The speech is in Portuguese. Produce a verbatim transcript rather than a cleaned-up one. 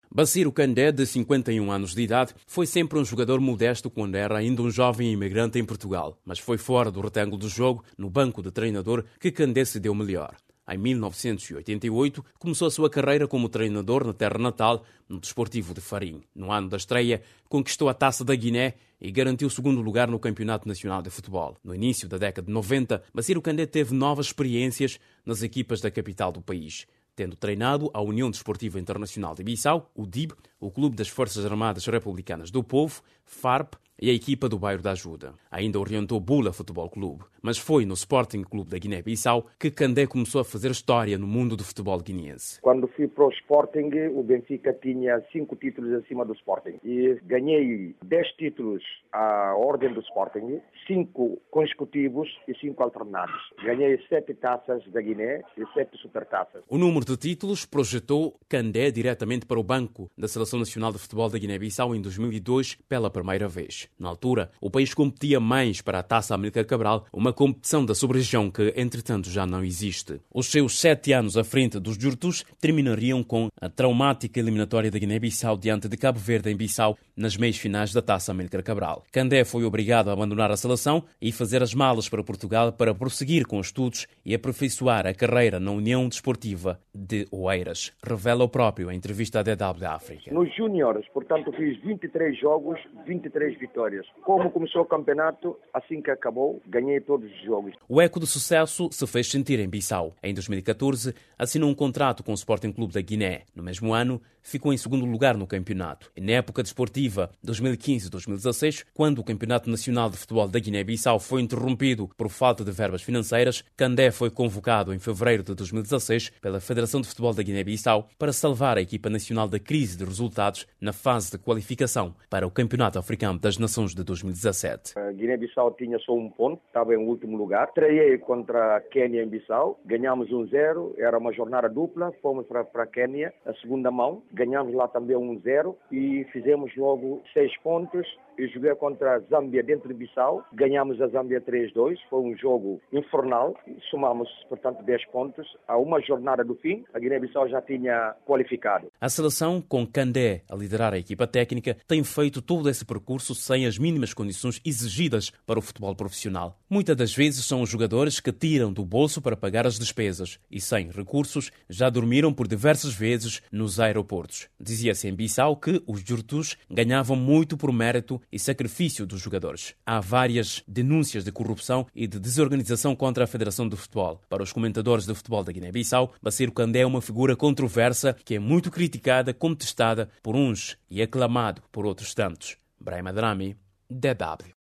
Basílio Kandé, de cinquenta e um anos de idade, foi sempre um jogador modesto quando era ainda um jovem imigrante em Portugal, mas foi fora do retângulo do jogo, no banco de treinador, que Kandé se deu melhor. Em mil novecentos e oitenta e oito, começou a sua carreira como treinador na terra natal, no Desportivo de Farim. No ano da estreia, conquistou a Taça da Guiné e garantiu o segundo lugar no Campeonato Nacional de Futebol. No início da década de noventa, Basílio Kandé teve novas experiências nas equipas da capital do país, tendo treinado a União Desportiva Internacional de Bissau, o D I B, o Clube das Forças Armadas Republicanas do Povo, FARP, e a equipa do Bairro da Ajuda. Ainda orientou Bula Futebol Clube, mas foi no Sporting Clube da Guiné-Bissau que Kandé começou a fazer história no mundo do futebol guineense. Quando fui para o Sporting, o Benfica tinha cinco títulos acima do Sporting e ganhei dez títulos à ordem do Sporting, cinco consecutivos e cinco alternados. Ganhei sete taças da Guiné e sete supertaças. O número de títulos projetou Kandé diretamente para o banco da Seleção Nacional de Futebol da Guiné-Bissau em dois mil e dois pela primeira vez. Na altura, o país competia mais para a Taça Amílcar Cabral, uma competição da sub-região que, entretanto, já não existe. Os seus sete anos à frente dos Jurtus terminariam com a traumática eliminatória da Guiné-Bissau diante de Cabo Verde em Bissau nas meias finais da Taça Amílcar Cabral. Kandé foi obrigado a abandonar a seleção e fazer as malas para Portugal para prosseguir com os estudos e aperfeiçoar a carreira na União Desportiva de Oeiras. Revela o próprio em entrevista à D W África. Nos júniores, portanto, fiz vinte e três jogos, vinte e três vitórias. Como começou o campeonato, assim que acabou, ganhei todos os jogos. O eco do sucesso se fez sentir em Bissau. Em dois mil e catorze, assinou um contrato com o Sporting Clube da Guiné. No mesmo ano, ficou em segundo lugar no campeonato. E na época desportiva dois mil e quinze a dois mil e dezasseis, quando o Campeonato Nacional de Futebol da Guiné-Bissau foi interrompido por falta de verbas financeiras, Kandé foi convocado em fevereiro de dois mil e dezasseis pela Federação de Futebol da Guiné-Bissau para salvar a equipa nacional da crise de resultados na fase de qualificação para o Campeonato Africano das Nações de dois mil e dezassete. A Guiné-Bissau tinha só um ponto, estava em último lugar. Treinei contra a Quênia em Bissau, ganhámos um zero, era uma jornada dupla, fomos para, para a Quênia, a segunda mão, ganhámos lá também um zero e fizemos logo seis pontos. Eu joguei contra a Zâmbia dentro de Bissau, ganhámos a Zâmbia três a dois, foi um jogo infernal, somamos, portanto, dez pontos. A uma jornada do fim, a Guiné-Bissau já tinha qualificado. A seleção, com Kandé a liderar a equipa técnica, tem feito todo esse percurso sem as mínimas condições exigidas para o futebol profissional. Muitas das vezes são os jogadores que tiram do bolso para pagar as despesas e, sem recursos, já dormiram por diversas vezes nos aeroportos. Dizia-se em Bissau que os Jurtus ganhavam muito por mérito e sacrifício dos jogadores. Há várias denúncias de corrupção e de desorganização contra a Federação de Futebol. Para os comentadores de futebol da Guiné-Bissau, Basílio Kandé é uma figura controversa que é muito criticada, contestada por uns e aclamado por outros tantos. Brahim Adrami, D W.